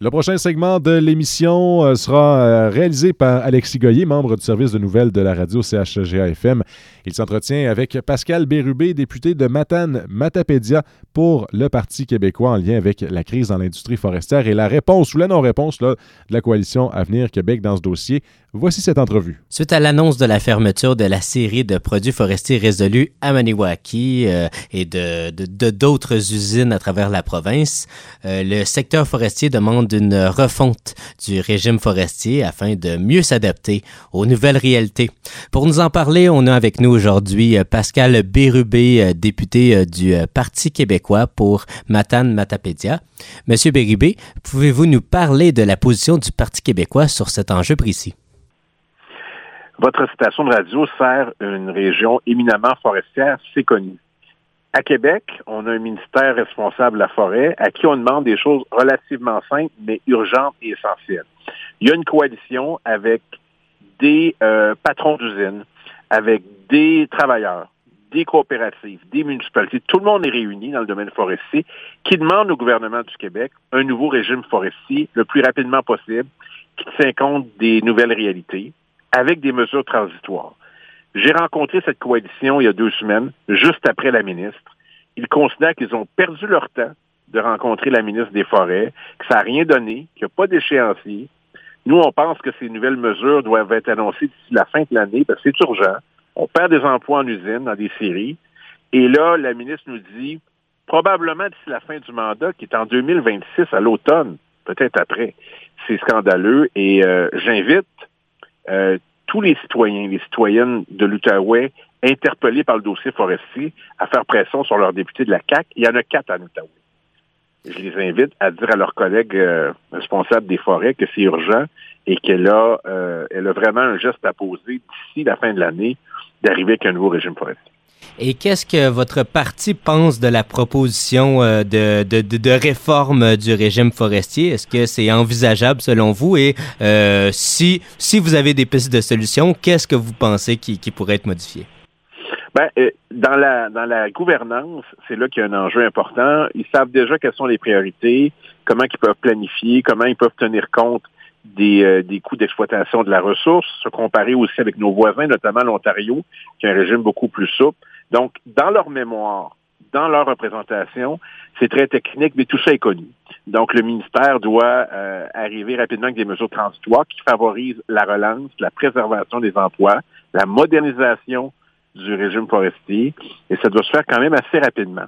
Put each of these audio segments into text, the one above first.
Le prochain segment de l'émission sera réalisé par Alexis Goyer, membre du service de nouvelles de la radio CHGA-FM. Il s'entretient avec Pascal Bérubé, député de Matane-Matapédia pour le Parti québécois en lien avec la crise dans l'industrie forestière et la réponse ou la non-réponse là, de la coalition Avenir Québec dans ce dossier. Voici cette entrevue. Suite à l'annonce de la fermeture de la série de produits forestiers résolus à Maniwaki et de d'autres usines à travers la province, le secteur forestier demande une refonte du régime forestier afin de mieux s'adapter aux nouvelles réalités. Pour nous en parler, on a avec nous aujourd'hui Pascal Bérubé, député du Parti québécois pour Matane-Matapédia. Monsieur Bérubé, pouvez-vous nous parler de la position du Parti québécois sur cet enjeu précis? Votre station de radio sert une région éminemment forestière, c'est connu. À Québec, on a un ministère responsable de la forêt à qui on demande des choses relativement simples, mais urgentes et essentielles. Il y a une coalition avec des patrons d'usines, avec des travailleurs, des coopératives, des municipalités. Tout le monde est réuni dans le domaine forestier qui demande au gouvernement du Québec un nouveau régime forestier le plus rapidement possible qui tient compte des nouvelles réalités, avec des mesures transitoires. J'ai rencontré cette coalition il y a 2 semaines, juste après la ministre. Ils considèrent qu'ils ont perdu leur temps de rencontrer la ministre des Forêts, que ça n'a rien donné, qu'il n'y a pas d'échéancier. Nous, on pense que ces nouvelles mesures doivent être annoncées d'ici la fin de l'année, parce que c'est urgent. On perd des emplois en usine, dans des scieries. Et là, la ministre nous dit, probablement d'ici la fin du mandat, qui est en 2026 à l'automne, peut-être après. C'est scandaleux. Et j'invite tous les citoyens, les citoyennes de l'Outaouais interpellés par le dossier forestier à faire pression sur leurs députés de la CAQ. Il y en a 4 en Outaouais. Je les invite à dire à leurs collègues responsables des forêts que c'est urgent et qu'elle a vraiment un geste à poser d'ici la fin de l'année d'arriver avec un nouveau régime forestier. Et qu'est-ce que votre parti pense de la proposition de réforme du régime forestier? Est-ce que c'est envisageable selon vous? Et si vous avez des pistes de solutions, qu'est-ce que vous pensez qui pourrait être modifié? Dans la gouvernance, c'est là qu'il y a un enjeu important. Ils savent déjà quelles sont les priorités, comment ils peuvent planifier, comment ils peuvent tenir compte des coûts d'exploitation de la ressource, se comparer aussi avec nos voisins, notamment l'Ontario, qui a un régime beaucoup plus souple. Donc, dans leur mémoire, dans leur représentation, c'est très technique, mais tout ça est connu. Donc, le ministère doit arriver rapidement avec des mesures transitoires qui favorisent la relance, la préservation des emplois, la modernisation du régime forestier, et ça doit se faire quand même assez rapidement.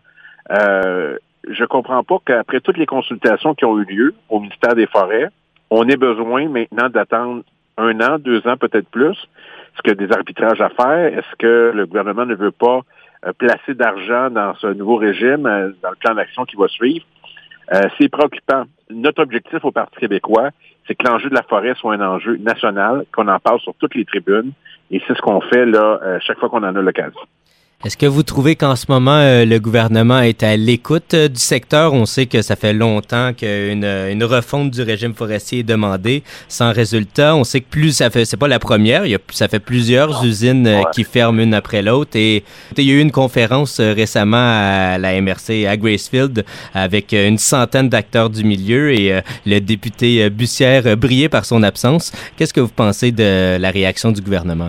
Je comprends pas qu'après toutes les consultations qui ont eu lieu au ministère des Forêts, on ait besoin maintenant d'attendre 1 an, 2 ans, peut-être plus. Est-ce qu'il y a des arbitrages à faire? Est-ce que le gouvernement ne veut pas placer d'argent dans ce nouveau régime, dans le plan d'action qui va suivre? C'est préoccupant. Notre objectif au Parti québécois, c'est que l'enjeu de la forêt soit un enjeu national, qu'on en parle sur toutes les tribunes, et c'est ce qu'on fait là chaque fois qu'on en a l'occasion. Est-ce que vous trouvez qu'en ce moment, le gouvernement est à l'écoute du secteur? On sait que ça fait longtemps qu'une refonte du régime forestier est demandée sans résultat. On sait que c'est pas la première, ça fait plusieurs usines qui ferment une après l'autre. Et il y a eu une conférence récemment à la MRC à Gracefield avec une centaine d'acteurs du milieu et le député Bussière brillait par son absence. Qu'est-ce que vous pensez de la réaction du gouvernement?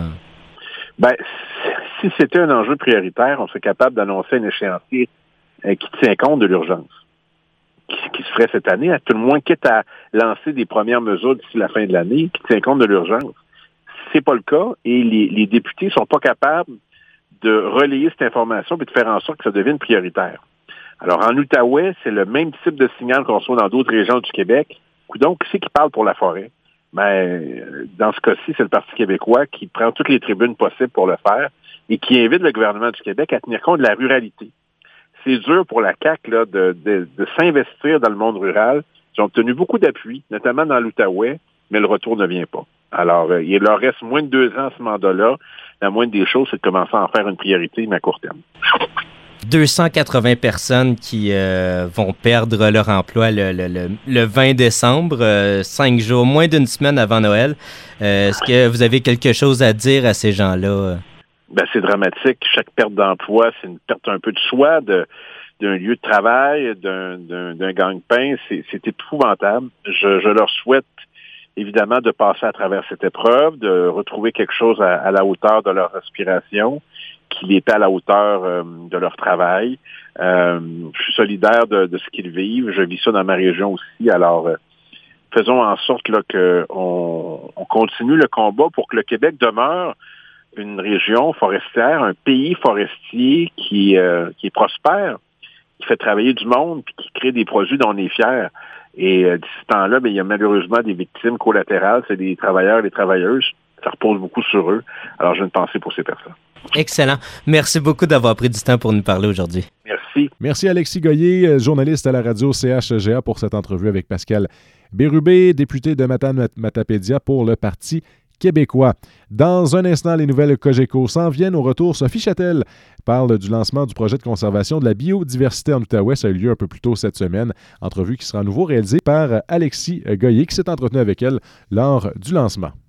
Si c'était un enjeu prioritaire, on serait capable d'annoncer un échéancier qui tient compte de l'urgence, qui se ferait cette année, à tout le moins, quitte à lancer des premières mesures d'ici la fin de l'année, qui tient compte de l'urgence. C'est pas le cas, et les députés sont pas capables de relayer cette information et de faire en sorte que ça devienne prioritaire. Alors, en Outaouais, c'est le même type de signal qu'on reçoit dans d'autres régions du Québec. Donc, qui c'est qui parle pour la forêt? Dans ce cas-ci, c'est le Parti québécois qui prend toutes les tribunes possibles pour le faire et qui invite le gouvernement du Québec à tenir compte de la ruralité. C'est dur pour la CAQ là, de s'investir dans le monde rural. Ils ont obtenu beaucoup d'appui, notamment dans l'Outaouais, mais le retour ne vient pas. Alors, il leur reste moins de 2 ans à ce mandat-là. La moindre des choses, c'est de commencer à en faire une priorité, mais à court terme. 280 personnes qui vont perdre leur emploi le 20 décembre, 5 jours, moins d'une semaine avant Noël. Est-ce que vous avez quelque chose à dire à ces gens-là? C'est dramatique. Chaque perte d'emploi, c'est une perte un peu de soi, de lieu de travail, d'un gagne-pain. C'est épouvantable. Je leur souhaite évidemment de passer à travers cette épreuve, de retrouver quelque chose à la hauteur de leur aspiration, qui les paie à la hauteur de leur travail. Je suis solidaire de ce qu'ils vivent. Je vis ça dans ma région aussi. Alors, faisons en sorte là, qu'on continue le combat pour que le Québec demeure une région forestière, un pays forestier qui est prospère, qui fait travailler du monde, puis qui crée des produits dont on est fier. Et d'ici ce temps-là, il y a malheureusement des victimes collatérales, c'est des travailleurs et des travailleuses. Ça repose beaucoup sur eux. Alors, j'ai une pensée pour ces personnes. Excellent. Merci beaucoup d'avoir pris du temps pour nous parler aujourd'hui. Merci. Merci Alexis Goyer, journaliste à la radio CHGA, pour cette entrevue avec Pascal Bérubé, député de Matane-Matapédia pour le Parti québécois. Dans un instant, les nouvelles Cogeco s'en viennent. Au retour, Sophie Châtel parle du lancement du projet de conservation de la biodiversité en Outaouais. Ça a eu lieu un peu plus tôt cette semaine. Entrevue qui sera à nouveau réalisée par Alexis Goyer, qui s'est entretenu avec elle lors du lancement.